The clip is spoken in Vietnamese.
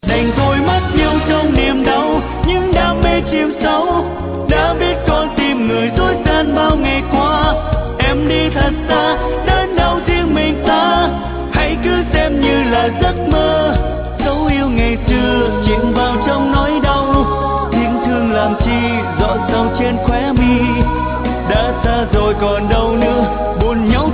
đành thôi mất nhau trong niềm đau, những đam mê chìm sâu. Đã biết con tim người dối gian bao ngày qua, em đi thật xa, đớn đau riêng mình ta. Hãy cứ xem như là giấc mơ, dấu yêu ngày xưa chìm vào trong nỗi đau. Tiếng thương làm chi rõ sâu trên khóe mi, đã xa rồi còn đâu nữa, buồn nhau